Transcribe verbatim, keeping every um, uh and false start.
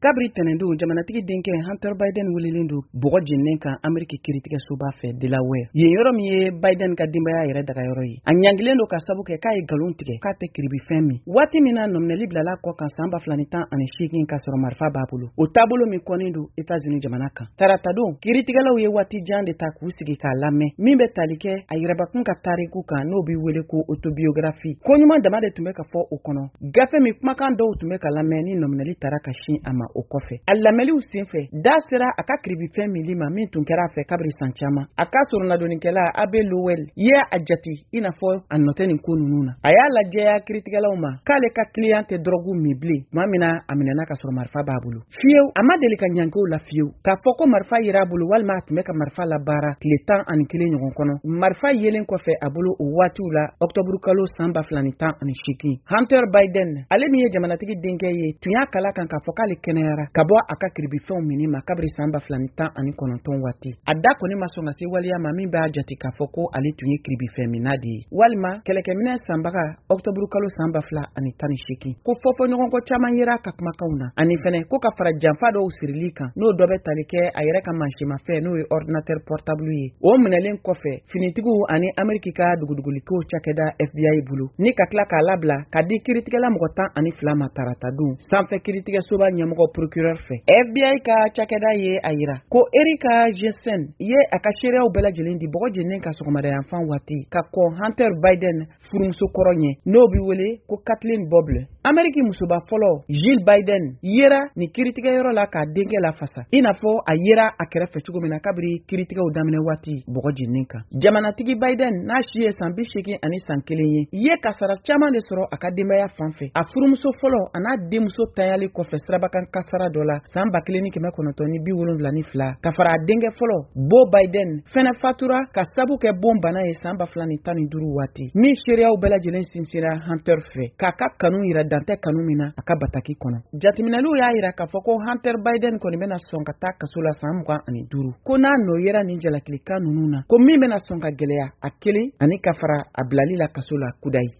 kabri tɛnɛndu jamanatigi denkɛ Hunter Biden wililen do bɔgɔ jɛnnen kan Ameriki kiiritigɛsoba fɛ Delaware. Yen yɔrɔ min ye Biden ka denbaya yɛrɛ daga yɔrɔ ye. A ɲangilen do ka sabu kɛ k'a ye galon tigɛ k'a tɛ kiribifɛn min. Waati min na nɔminɛli bilala kɔ kan san ba fila ni tan ani seegin ka sɔrɔ marifa b'a bolo. O taabolo min kɔnnen do États-Unis jamana kan. Tarata don kiiritigɛlaw ye waati jan de ta k'u sigi k'a lamɛn min bɛ tali kɛ a yɛrɛbakun ka tariku kan n'o bɛ wele ko autobiographie. Ko ɲuman dama de tun bɛ ka fɔ o kɔnɔ. Gafe min kumakan dɔw tun bɛ ka lamɛn ni nɔminɛli tara ka sin a ma o kɔfɛ. A lamɛnliw senfɛ da sera a ka kiribifɛn mili ma min tun kɛra a fɛ kabiri san caman. A ka sɔrɔnadonnikɛla Abe Lowell ye a jati i n'a fɔ a nɔ tɛ nin ko ninnu na. A y'a lajɛya kiiritigɛlaw ma k'ale ka client tɛ drogue min bilen tuma min na a minɛna ka sɔrɔ marifa b'a bolo. Fiyewu a ma deli ka ɲankiw la fiyewu k'a fɔ ko marifa yera a bolo walima a tun bɛ ka marifa la baara tile tan ani kelen ɲɔgɔn kɔnɔ. Marifa yelen kɔfɛ a bolo o waatiw la Octobre kalo san ba fila ni tan ani seegin. Hunter Biden ale min ye jamanatigi denkɛ ye tun y'a kala kan k'a fɔ k'ale kɛnɛyara ka bɔ a ka kiribifɛnw mini ma kabiri san ba fila ni tan ani kɔnɔntɔn waati. A da kɔni ma sɔn ka se waliya ma min b'a jate k'a fɔ ko ale tun ye kiribifɛn mina de ye. Walima kɛlɛkɛminɛ sanbaga Octobre kalo san ba fila ani tan ni seegin. Ko fɔfɔɲɔgɔnkɔ caman yera ka kumakanw na. Ani fɛnɛ ko ka fara janfa dɔw sirili kan n'o dɔ bɛ tali kɛ a yɛrɛ ka mansimafɛn n'o ye ordinateur portable ye. O minɛlen kɔfɛ finitigiw ani Ameriki ka dugudugulikow cakɛda F B I bolo ni ka tila k'a labila ka di kiiritigɛla mɔgɔ tan ani fila ma tarata don sanfɛ kiiritigɛsoba ɲɛmɔgɔ procureur fɛ. F B I ka cakɛda ye a yira ko Erika Jensen ye a ka seereyaw bɛɛ lajɛlen di bɔgɔ jɛnnen ka sɔgɔmadayanfan waati ka kɔn Hunter Biden furumuso kɔrɔ ɲɛ n'o bi wele ko Kathleen Boble. Ameriki musoba fɔlɔ Jill Biden yera ni kiiritigɛyɔrɔ la k'a denkɛ lafasa i n'a fɔ a yera a kɛrɛfɛ cogo min na kabiri kiiritigɛw daminɛ waati bɔgɔ jɛnnen kan. Jamanatigi Biden n'a si ye san bi seegin ani san kelen ye ye kasara caman de sɔrɔ a ka denbaya fan fɛ. A furumuso fɔlɔ a n'a denmuso tanyali kɔfɛ sirabakan kasara dɔ la san ba kelen ni kɛmɛ kɔnɔntɔn ni bi wolonwula ni fila ka fara a denkɛ fɔlɔ Bo Biden fɛnɛ fatura ka sabu kɛ bon bana ye san ba fila ni tan ni duuru waati min seereyaw bɛɛ lajɛlen sinsira Hunter fɛ k'a ka kanu yira dantɛ kanu min na a ka bataki kɔnɔ. Jatiminɛliw y'a yira k'a fɔ ko Hunter Biden kɔni bɛna sɔn ka taa kaso la san mugan ani duuru ko n'a nɔ yera nin jalakilikan ninnu na ko min bɛna sɔn ka gɛlɛya a kelen ani ka fara a bilali la kaso la kudayi.